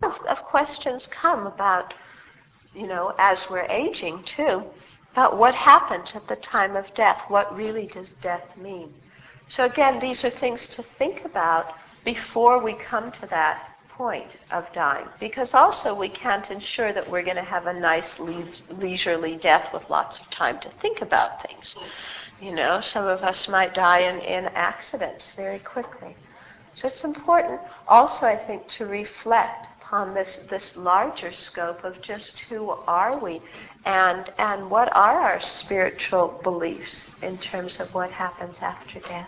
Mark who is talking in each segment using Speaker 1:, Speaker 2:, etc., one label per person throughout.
Speaker 1: of questions come about, as we're aging too, about what happens at the time of death. What really does death mean? So again, these are things to think about before we come to that point of dying. Because also we can't ensure that we're going to have a nice leisurely death with lots of time to think about things. Some of us might die in accidents very quickly. So it's important also, I think, to reflect upon this larger scope of just who are we and what are our spiritual beliefs in terms of what happens after death.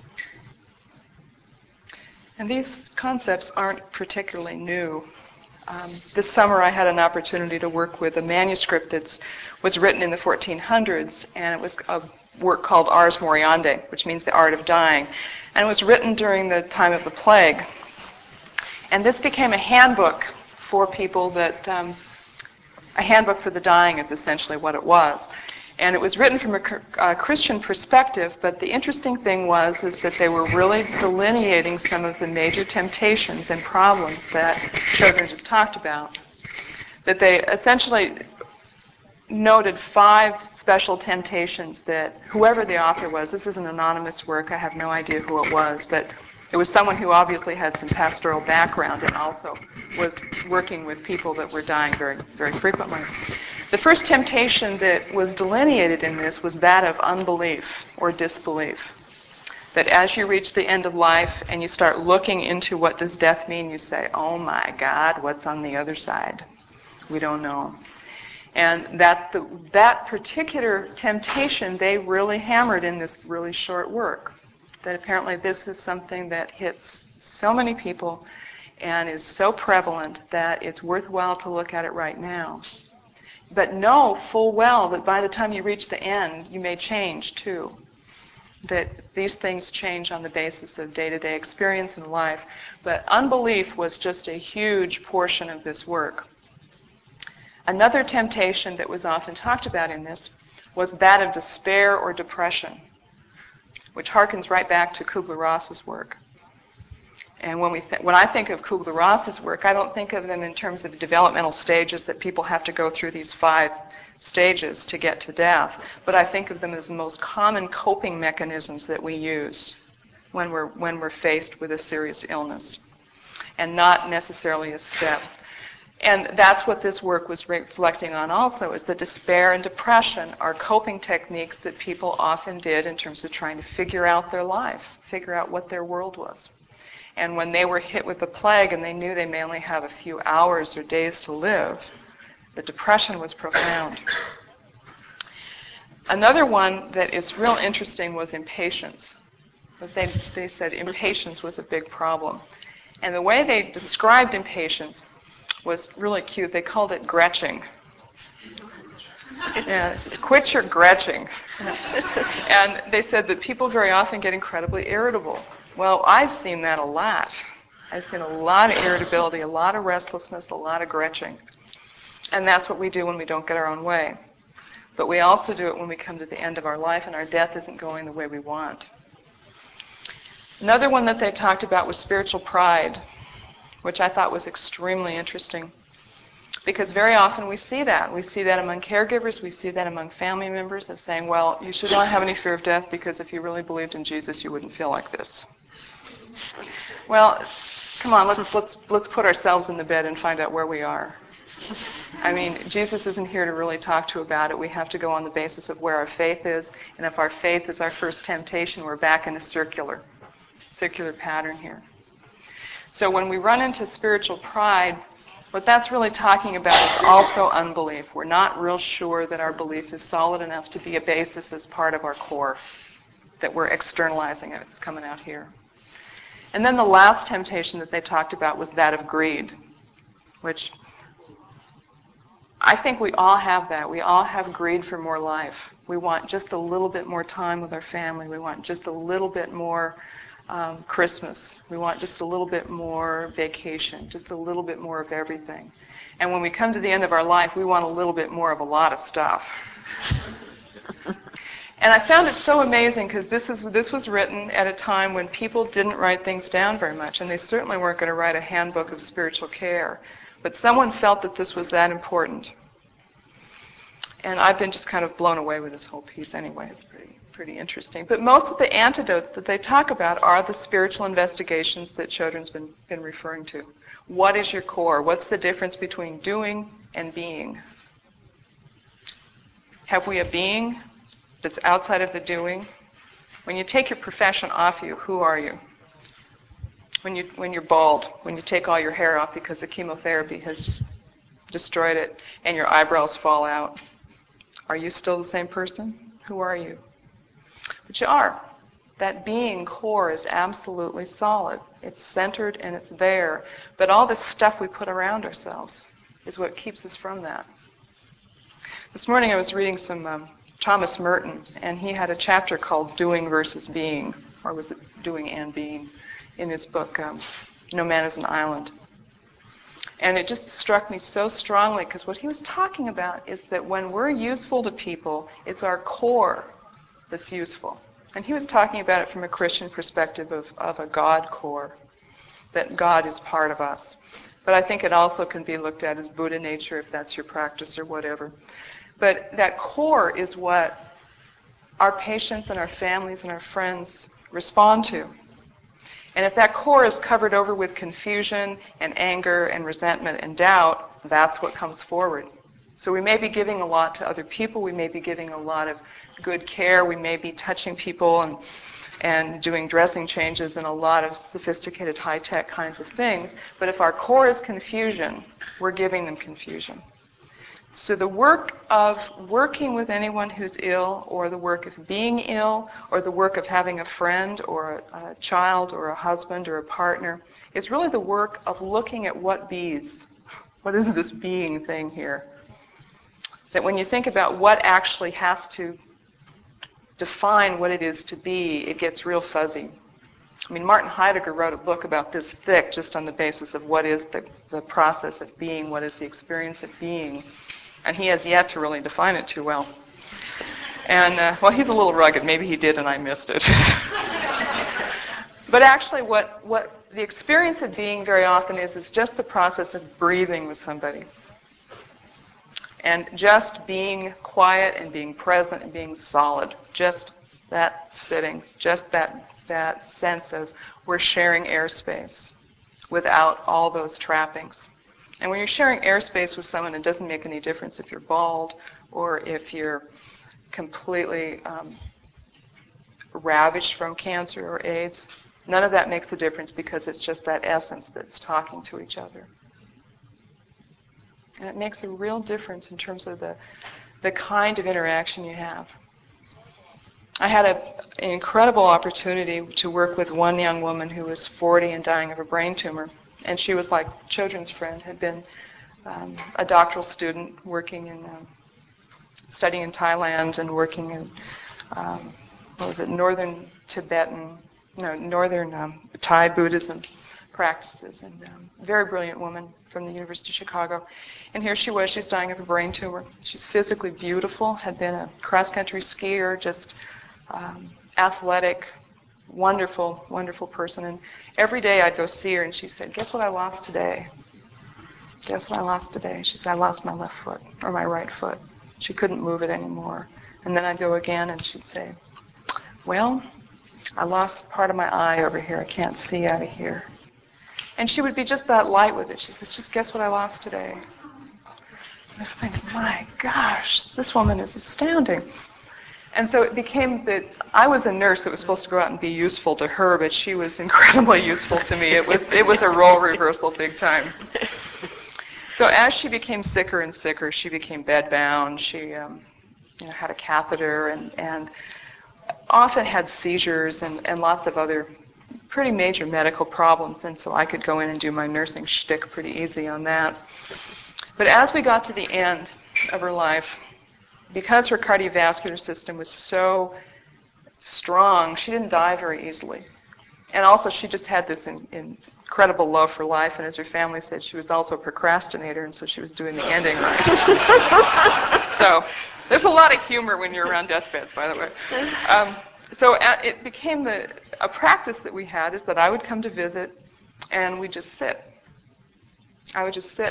Speaker 2: And these concepts aren't particularly new. This summer I had an opportunity to work with a manuscript that was written in the 1400s, and it was a work called Ars Moriendi, which means the art of dying. And it was written during the time of the plague. And this became a handbook for people a handbook for the dying is essentially what it was. And it was written from a Christian perspective, but the interesting thing is that they were really delineating some of the major temptations and problems that Chogyam just talked about. That they essentially noted 5 special temptations that whoever the author was, this is an anonymous work, I have no idea who it was, but it was someone who obviously had some pastoral background and also was working with people that were dying very, very frequently. The first temptation that was delineated in this was that of unbelief or disbelief. That as you reach the end of life and you start looking into what does death mean, you say, oh my God, what's on the other side? We don't know. And that particular temptation they really hammered in this really short work. That apparently this is something that hits so many people and is so prevalent that it's worthwhile to look at it right now. But know full well that by the time you reach the end, you may change too. That these things change on the basis of day-to-day experience in life. But unbelief was just a huge portion of this work. Another temptation that was often talked about in this was that of despair or depression, which harkens right back to Kubler-Ross's work. And when I think of Kubler-Ross's work, I don't think of them in terms of developmental stages that people have to go through these 5 stages to get to death, but I think of them as the most common coping mechanisms that we use when we're faced with a serious illness, and not necessarily as steps. And that's what this work was reflecting on also, is that despair and depression are coping techniques that people often did in terms of trying to figure out their life, figure out what their world was. And when they were hit with the plague and they knew they may only have a few hours or days to live, the depression was profound. Another one that is real interesting was impatience. They said impatience was a big problem. And the way they described impatience was really cute. They called it gretching. Yeah, just quit your gretching. And they said that people very often get incredibly irritable. Well, I've seen that a lot. I've seen a lot of irritability, a lot of restlessness, a lot of gretching. And that's what we do when we don't get our own way. But we also do it when we come to the end of our life and our death isn't going the way we want. Another one that they talked about was spiritual pride, which I thought was extremely interesting. Because very often we see that. We see that among caregivers, we see that among family members of saying, well, you should not have any fear of death because if you really believed in Jesus, you wouldn't feel like this. Well, come on, let's put ourselves in the bed and find out where we are. I mean, Jesus isn't here to really talk to about it. We have to go on the basis of where our faith is, and if our faith is our first temptation, we're back in a circular pattern here. So when we run into spiritual pride, what that's really talking about is also unbelief. We're not real sure that our belief is solid enough to be a basis as part of our core, that we're externalizing it. It's coming out here. And then the last temptation that they talked about was that of greed, which I think we all have that. We all have greed for more life. We want just a little bit more time with our family. We want just a little bit more Christmas. We want just a little bit more vacation, just a little bit more of everything. And when we come to the end of our life, we want a little bit more of a lot of stuff. And I found it so amazing because this was written at a time when people didn't write things down very much, and they certainly weren't going to write a handbook of spiritual care. But someone felt that this was that important. And I've been just kind of blown away with this whole piece anyway. It's pretty interesting. But most of the antidotes that they talk about are the spiritual investigations that Chodron's been referring to. What is your core? What's the difference between doing and being? Have we a being that's outside of the doing? When you take your profession off you, who are you? When you're bald, when you take all your hair off because the chemotherapy has just destroyed it and your eyebrows fall out, are you still the same person? Who are you? But you are. That being core is absolutely solid. It's centered and it's there. But all this stuff we put around ourselves is what keeps us from that. This morning I was reading some Thomas Merton, and he had a chapter called Doing versus Being, or was it Doing and Being, in his book, No Man is an Island. And it just struck me so strongly, because what he was talking about is that when we're useful to people, it's our core that's useful. And he was talking about it from a Christian perspective of a God core, that God is part of us. But I think it also can be looked at as Buddha nature, if that's your practice or whatever. But that core is what our patients and our families and our friends respond to. And if that core is covered over with confusion and anger and resentment and doubt, that's what comes forward. So we may be giving a lot to other people, we may be giving a lot of good care, we may be touching people and doing dressing changes and a lot of sophisticated high-tech kinds of things, but if our core is confusion, we're giving them confusion. So the work of working with anyone who's ill, or the work of being ill, or the work of having a friend or a child or a husband or a partner, is really the work of looking at what bees. What is this being thing here? That when you think about what actually has to define what it is to be, it gets real fuzzy. I mean, Martin Heidegger wrote a book about this thick just on the basis of what is the process of being, what is the experience of being. And he has yet to really define it too well. And, well, he's a little rugged. Maybe he did and I missed it. But actually what the experience of being very often is just the process of breathing with somebody. And just being quiet and being present and being solid. Just that sitting. Just that sense of we're sharing airspace without all those trappings. And when you're sharing airspace with someone, it doesn't make any difference if you're bald or if you're completely ravaged from cancer or AIDS. None of that makes a difference because it's just that essence that's talking to each other. And it makes a real difference in terms of the kind of interaction you have. I had an incredible opportunity to work with one young woman who was 40 and dying of a brain tumor. And she was like Chodron's friend, had been a doctoral student working in, studying in Thailand and working in, northern Thai Buddhism practices. And very brilliant woman from the University of Chicago. And here she was dying of a brain tumor. She's physically beautiful, had been a cross-country skier, just athletic, wonderful, wonderful person. And every day I'd go see her and she said, "Guess what I lost today? Guess what I lost today?" She said, "I lost my left foot, or my right foot." She couldn't move it anymore. And then I'd go again and she'd say, "Well, I lost part of my eye over here. I can't see out of here." And she would be just that light with it. She says, "Just guess what I lost today?" I was thinking, my gosh, this woman is astounding. And so it became that I was a nurse that was supposed to go out and be useful to her, but she was incredibly useful to me. It was a role reversal big time. So as she became sicker and sicker, she became bedbound. She had a catheter and often had seizures and lots of other pretty major medical problems. And so I could go in and do my nursing shtick pretty easy on that. But as we got to the end of her life, because her cardiovascular system was so strong, she didn't die very easily. And also she just had this incredible love for life, and as her family said, she was also a procrastinator, and so she was doing the ending right. So there's a lot of humor when you're around deathbeds, by the way. It became a practice that we had is that I would come to visit, and we'd just sit. I would just sit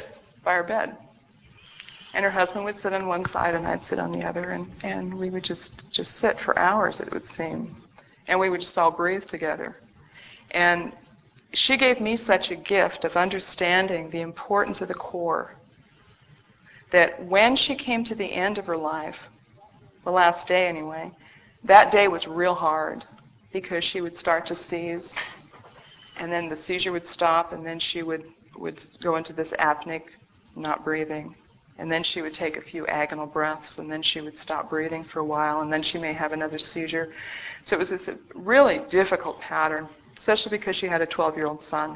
Speaker 2: by our bed. And her husband would sit on one side and I'd sit on the other, and we would just sit for hours, it would seem. And we would just all breathe together. And she gave me such a gift of understanding the importance of the core, that when she came to the end of her life, the last day anyway, that day was real hard because she would start to seize, and then the seizure would stop, and then she would go into this apneic, not breathing. And then she would take a few agonal breaths, and then she would stop breathing for a while, and then she may have another seizure. So it was this really difficult pattern, especially because she had a 12-year-old son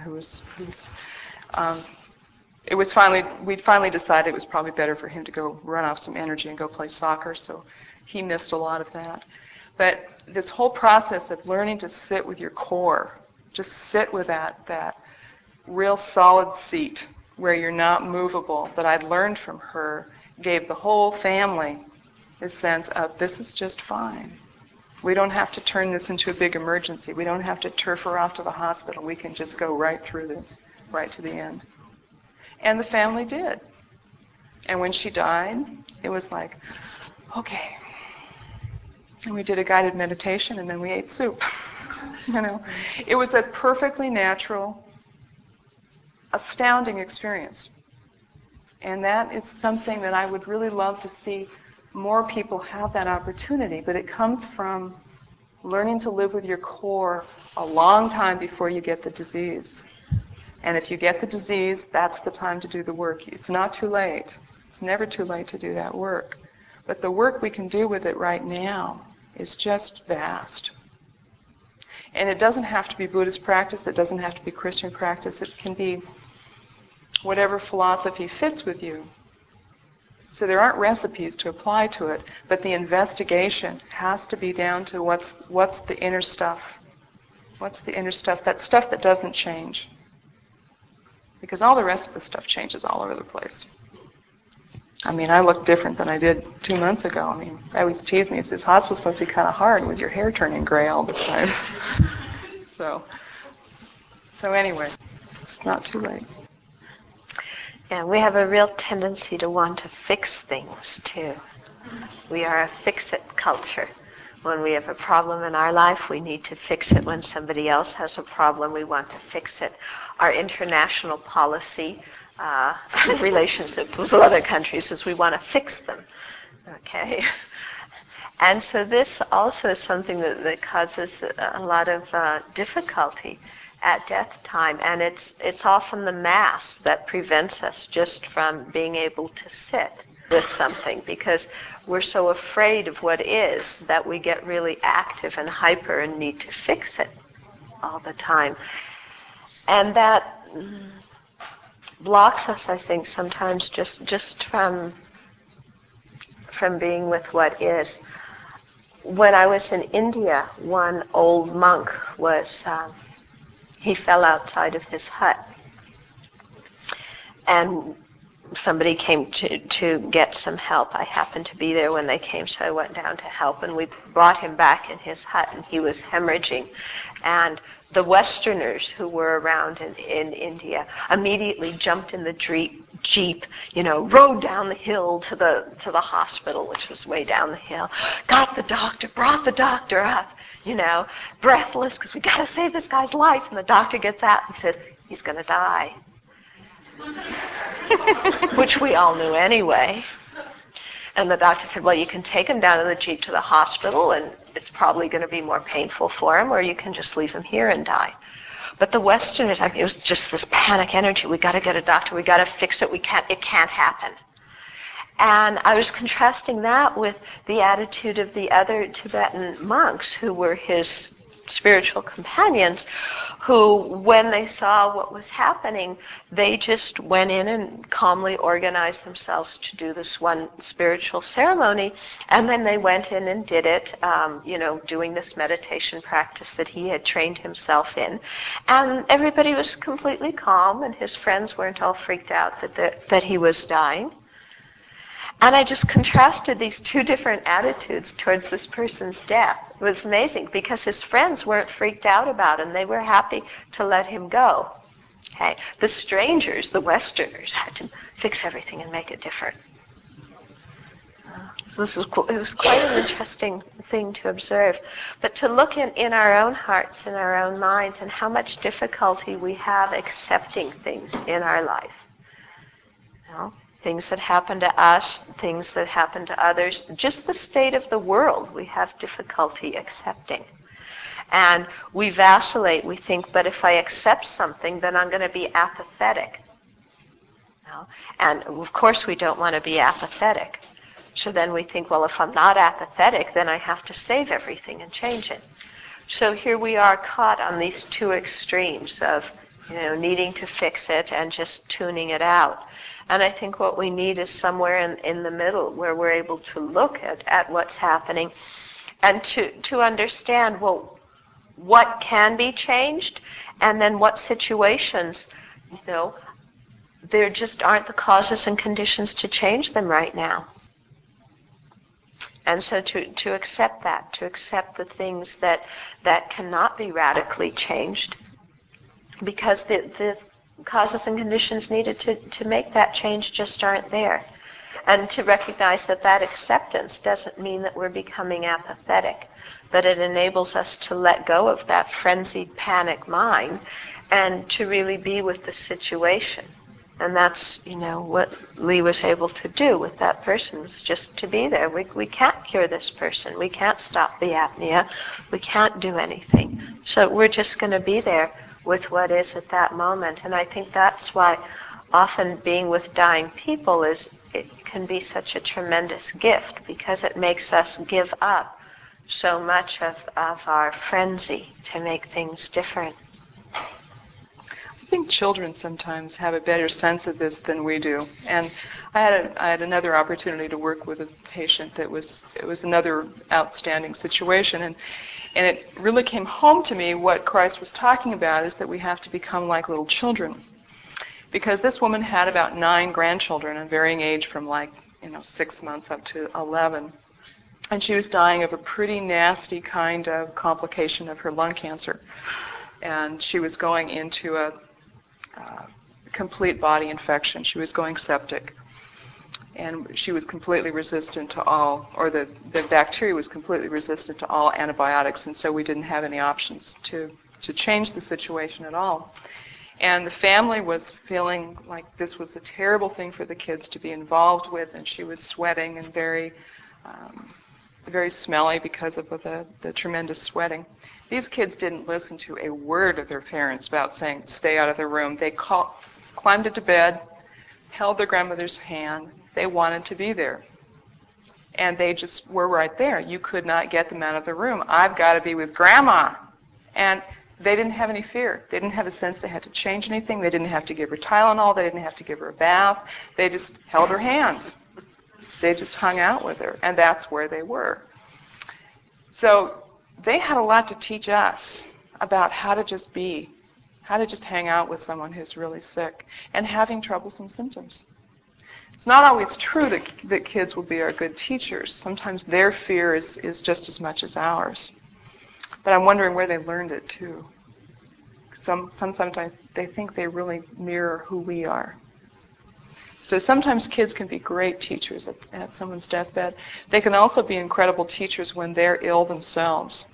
Speaker 2: we'd finally decided it was probably better for him to go run off some energy and go play soccer, so he missed a lot of that. But this whole process of learning to sit with your core, just sit with that real solid seat where you're not movable, that I'd learned from her, gave the whole family this sense of this is just fine. We don't have to turn this into a big emergency. We don't have to turf her off to the hospital. We can just go right through this, right to the end. And the family did. And when she died, it was like, okay. And we did a guided meditation, and then we ate soup. It was a perfectly natural, astounding experience. And that is something that I would really love to see more people have that opportunity, but it comes from learning to live with your core a long time before you get the disease. And if you get the disease, that's the time to do the work. It's not too late. It's never too late to do that work. But the work we can do with it right now is just vast. And it doesn't have to be Buddhist practice. It doesn't have to be Christian practice. It can be whatever philosophy fits with you. So there aren't recipes to apply to it, but the investigation has to be down to what's the inner stuff. What's the inner stuff? That stuff that doesn't change. Because all the rest of the stuff changes all over the place. I look different than I did 2 months ago. I always tease me. It says, hospital's supposed to be kind of hard with your hair turning gray all the time. So anyway, it's not too late.
Speaker 1: Yeah, we have a real tendency to want to fix things, too. We are a fix-it culture. When we have a problem in our life, we need to fix it. When somebody else has a problem, we want to fix it. Our international policy, relationship with other countries, is we want to fix them. Okay? And so this also is something that causes a lot of difficulty at death time, and it's often the mass that prevents us just from being able to sit with something, because we're so afraid of what is that we get really active and hyper and need to fix it all the time. And that blocks us, I think, sometimes just from being with what is. When I was in India, one old monk he fell outside of his hut. And somebody came to get some help. I happened to be there when they came, so I went down to help, and we brought him back in his hut, and he was hemorrhaging. And the Westerners who were around in India immediately jumped in the Jeep, rode down the hill to the hospital, which was way down the hill, got the doctor, brought the doctor up, breathless, because we got to save this guy's life. And the doctor gets out and says, he's going to die. Which we all knew anyway. And the doctor said, well, you can take him down in the Jeep to the hospital, and it's probably going to be more painful for him, or you can just leave him here and die. But the Westerners, it was just this panic energy. We got to get a doctor. We got to fix it. It can't happen. And I was contrasting that with the attitude of the other Tibetan monks who were his spiritual companions, who, when they saw what was happening, they just went in and calmly organized themselves to do this one spiritual ceremony, and then they went in and did it, doing this meditation practice that he had trained himself in, and everybody was completely calm, and his friends weren't all freaked out that he was dying. And I just contrasted these two different attitudes towards this person's death. It was amazing because his friends weren't freaked out about him. They were happy to let him go. Okay? The strangers, the Westerners, had to fix everything and make it different. So it was quite an interesting thing to observe. But to look in our own hearts, in our own minds, and how much difficulty we have accepting things in our life. You know, things that happen to us, things that happen to others, just the state of the world we have difficulty accepting. And we vacillate, we think, but if I accept something, then I'm going to be apathetic. You know? And of course we don't want to be apathetic. So then we think, well, if I'm not apathetic, then I have to save everything and change it. So here we are caught on these two extremes of, needing to fix it and just tuning it out. And I think what we need is somewhere in the middle where we're able to look at what's happening and to understand, well, what can be changed, and then what situations, there just aren't the causes and conditions to change them right now. And so to accept that, to accept the things that cannot be radically changed, because the causes and conditions needed to make that change just aren't there. And to recognize that acceptance doesn't mean that we're becoming apathetic, but it enables us to let go of that frenzied panic mind and to really be with the situation. And that's, what Lee was able to do with that person, was just to be there. We can't cure this person. We can't stop the apnea. We can't do anything. So we're just going to be there with what is at that moment. And I think that's why often being with dying people it can be such a tremendous gift, because it makes us give up so much of our frenzy to make things different.
Speaker 2: I think children sometimes have a better sense of this than we do. And I had another opportunity to work with a patient it was another outstanding situation, and it really came home to me what Christ was talking about, is that we have to become like little children. Because this woman had about 9 grandchildren of varying age from 6 months up to 11. And she was dying of a pretty nasty kind of complication of her lung cancer. And she was going into a complete body infection. She was going septic. And she was completely resistant to all, or the bacteria was completely resistant to all antibiotics, and so we didn't have any options to change the situation at all. And the family was feeling like this was a terrible thing for the kids to be involved with, and she was sweating and very smelly because of the tremendous sweating. These kids didn't listen to a word of their parents about saying, stay out of the room. They climbed into bed, held their grandmother's hand. They wanted to be there. And they just were right there. You could not get them out of the room. I've got to be with Grandma. And they didn't have any fear. They didn't have a sense they had to change anything. They didn't have to give her Tylenol. They didn't have to give her a bath. They just held her hand. They just hung out with her. And that's where they were. So they had a lot to teach us about how to just be, how to just hang out with someone who's really sick and having troublesome symptoms. It's not always true that kids will be our good teachers. Sometimes their fear is just as much as ours. But I'm wondering where they learned it, too. Sometimes they think they really mirror who we are. So sometimes kids can be great teachers at someone's deathbed. They can also be incredible teachers when they're ill themselves.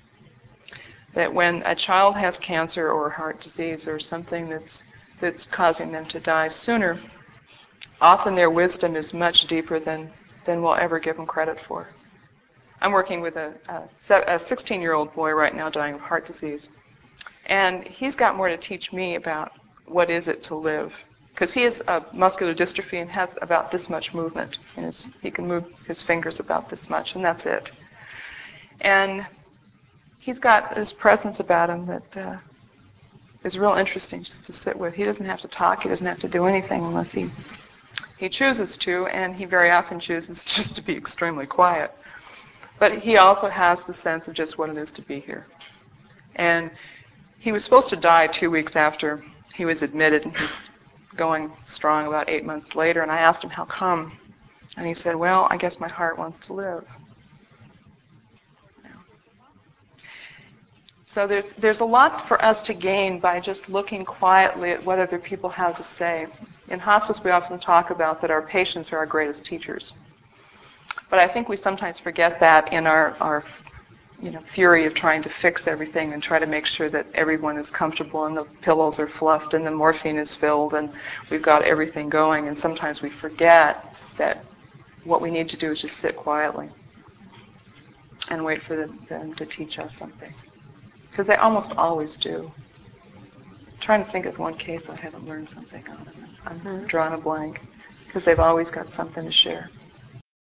Speaker 2: That when a child has cancer or heart disease or something that's causing them to die sooner, often their wisdom is much deeper than we'll ever give them credit for. I'm working with a 16-year-old boy right now dying of heart disease. And he's got more to teach me about what is it to live. Because he has muscular dystrophy and has about this much movement. He can move his fingers about this much, and that's it. And he's got this presence about him that is real interesting just to sit with. He doesn't have to talk. He doesn't have to do anything unless he chooses to, and he very often chooses just to be extremely quiet. But he also has the sense of just what it is to be here. And he was supposed to die 2 weeks after he was admitted, and he's going strong about 8 months later. And I asked him, how come? And he said, well, I guess my heart wants to live. So there's a lot for us to gain by just looking quietly at what other people have to say. In hospice, we often talk about that our patients are our greatest teachers. But I think we sometimes forget that in our fury of trying to fix everything and try to make sure that everyone is comfortable and the pillows are fluffed and the morphine is filled and we've got everything going. And sometimes we forget that what we need to do is just sit quietly and wait for them to teach us something. Because they almost always do. I'm trying to think of one case I haven't learned something on. I'm drawing a blank. Because they've always got something to share.